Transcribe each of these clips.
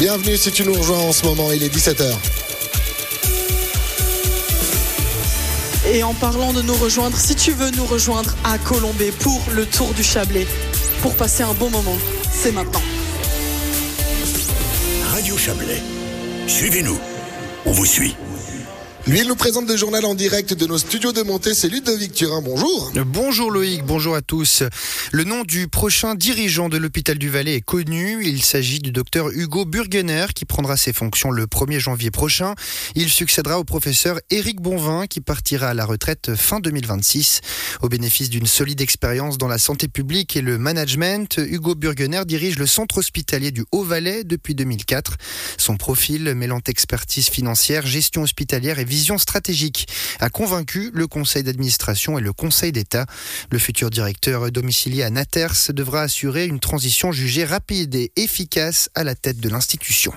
Bienvenue si tu nous rejoins en ce moment, il est 17h. Et en parlant de nous rejoindre, si tu veux nous rejoindre à Colombey pour le Tour du Chablais, pour passer un bon moment, c'est maintenant. Radio Chablais, suivez-nous, on vous suit. Lui, il nous présente le journal en direct de nos studios de Monté, c'est Ludovic Turin, bonjour. Bonjour Loïc, bonjour à tous. Le nom du prochain dirigeant de l'hôpital du Valais est connu. Il s'agit du docteur Hugo Burgener qui prendra ses fonctions le 1er janvier prochain. Il succédera au professeur Éric Bonvin qui partira à la retraite fin 2026. Au bénéfice d'une solide expérience dans la santé publique et le management, Hugo Burgener dirige le centre hospitalier du Haut-Valais depuis 2004. Son profil, mêlant expertise financière, gestion hospitalière et vision stratégique, a convaincu le conseil d'administration et le conseil d'État. Le futur directeur domicilié à Naters devra assurer une transition jugée rapide et efficace à la tête de l'institution.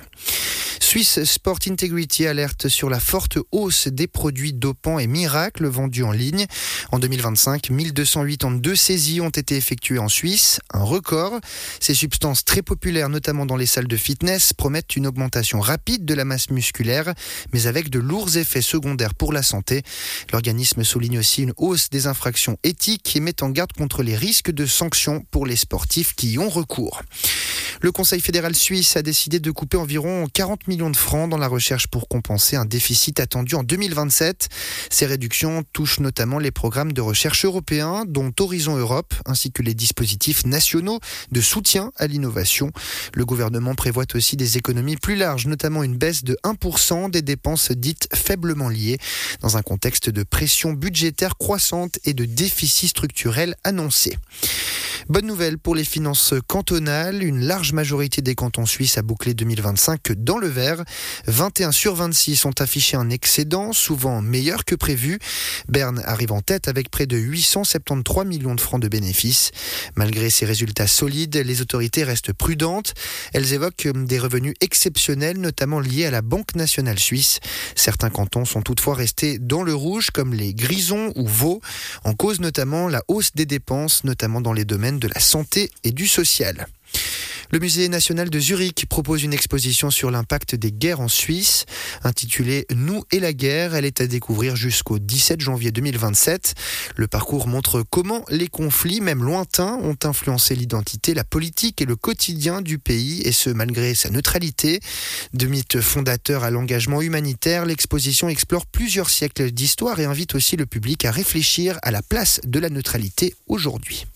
Swiss Sport Integrity alerte sur la forte hausse des produits dopants et miracles vendus en ligne. En 2025, 1282 saisies ont été effectuées en Suisse, un record. Ces substances très populaires, notamment dans les salles de fitness, promettent une augmentation rapide de la masse musculaire, mais avec de lourds effets secondaires pour la santé. L'organisme souligne aussi une hausse des infractions éthiques et met en garde contre les risques de sanctions pour les sportifs qui y ont recours. Le Conseil fédéral suisse a décidé de couper environ 40 millions de francs dans la recherche pour compenser un déficit attendu en 2027. Ces réductions touchent notamment les programmes de recherche européens, dont Horizon Europe, ainsi que les dispositifs nationaux de soutien à l'innovation. Le gouvernement prévoit aussi des économies plus larges, notamment une baisse de 1% des dépenses dites faiblement liées, dans un contexte de pression budgétaire croissante et de déficit structurel annoncé. Bonne nouvelle pour les finances cantonales. Une large majorité des cantons suisses a bouclé 2025 dans le vert. 21 sur 26 ont affiché un excédent, souvent meilleur que prévu. Berne arrive en tête avec près de 873 millions de francs de bénéfices. Malgré ces résultats solides, les autorités restent prudentes. Elles évoquent des revenus exceptionnels, notamment liés à la Banque nationale suisse. Certains cantons sont toutefois restés dans le rouge, comme les Grisons ou Vaud. En cause notamment la hausse des dépenses, notamment dans les domaines de la santé et du social. Le musée national de Zurich propose une exposition sur l'impact des guerres en Suisse. Intitulée « Nous et la guerre », elle est à découvrir jusqu'au 17 janvier 2027. Le parcours montre comment les conflits, même lointains, ont influencé l'identité, la politique et le quotidien du pays, et ce malgré sa neutralité. De mythe fondateur à l'engagement humanitaire, l'exposition explore plusieurs siècles d'histoire et invite aussi le public à réfléchir à la place de la neutralité aujourd'hui.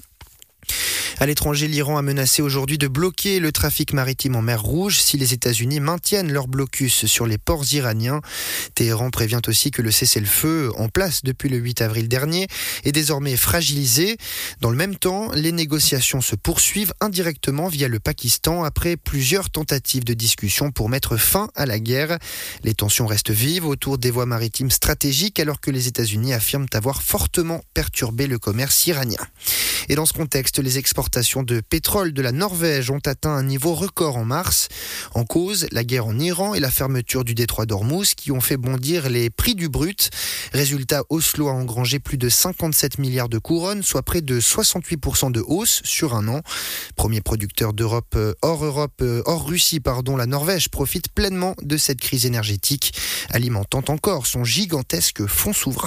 À l'étranger, l'Iran a menacé aujourd'hui de bloquer le trafic maritime en mer Rouge si les États-Unis maintiennent leur blocus sur les ports iraniens. Téhéran prévient aussi que le cessez-le-feu en place depuis le 8 avril dernier est désormais fragilisé. Dans le même temps, les négociations se poursuivent indirectement via le Pakistan après plusieurs tentatives de discussion pour mettre fin à la guerre. Les tensions restent vives autour des voies maritimes stratégiques alors que les États-Unis affirment avoir fortement perturbé le commerce iranien. Et dans ce contexte, les exportations de pétrole de la Norvège ont atteint un niveau record en mars. En cause, la guerre en Iran et la fermeture du détroit d'Ormuz qui ont fait bondir les prix du brut. Résultat, Oslo a engrangé plus de 57 milliards de couronnes, soit près de 68% de hausse sur un an. Premier producteur d'Europe, hors Russie, la Norvège profite pleinement de cette crise énergétique, alimentant encore son gigantesque fonds souverain.